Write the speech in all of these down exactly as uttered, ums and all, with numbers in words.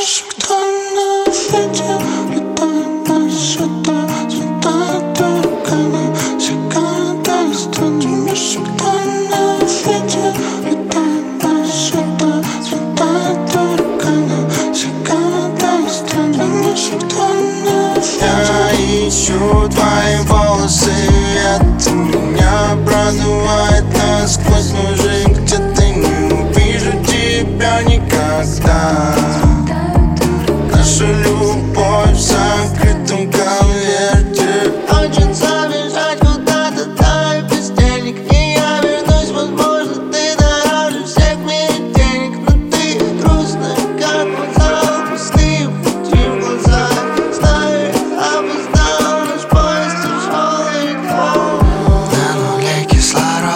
Думаешь, кто на свете летает на сюда, светает руками, сигарет Дагестан. Думаешь, кто на свете летает на сюда, светает руками, сигарет Дагестан. Думаешь, кто на свете. Я ищу твои волосы, это меня продувает насквозь. Мужик, где ты, не увижу тебя никогда. Наша любовь в закрытом конверте. Очень забежать куда-то, да, и без денег не я вернусь. Возможно, ты дороже всех в мире денег, но ты грустная, как вокзал. Пустые пути в глаза. Знаю, опоздал, наш поезд тяжелый. На нуле кислород.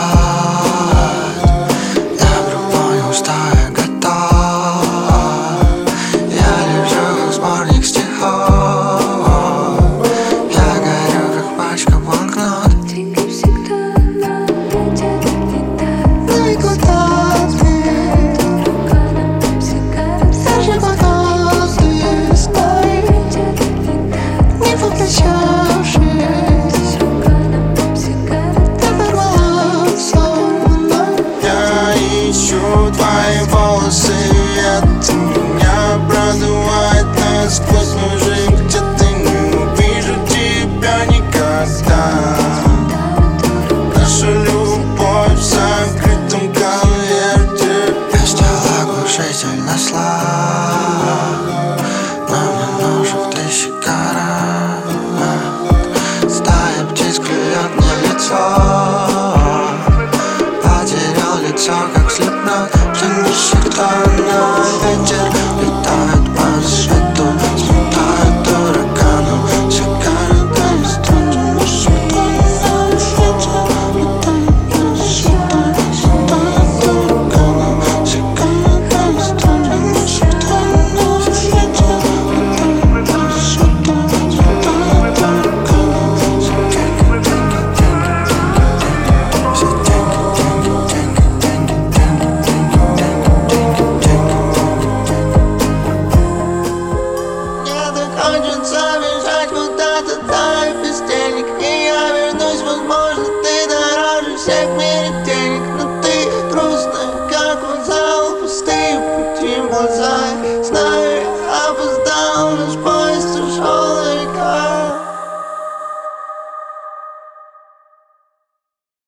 Я вдруг понял, что я готов. Я лежу как сборник стихов. Я горю как пачка банкнот. Деньги всегда на виде, не так. Ну и куда ты? Руками сигарет, Даже куда ты стоишь, не попрощавшись. руками сигарет. Ты порвалась со мной. Я ищу твои волосы, это меня продувает насквозь.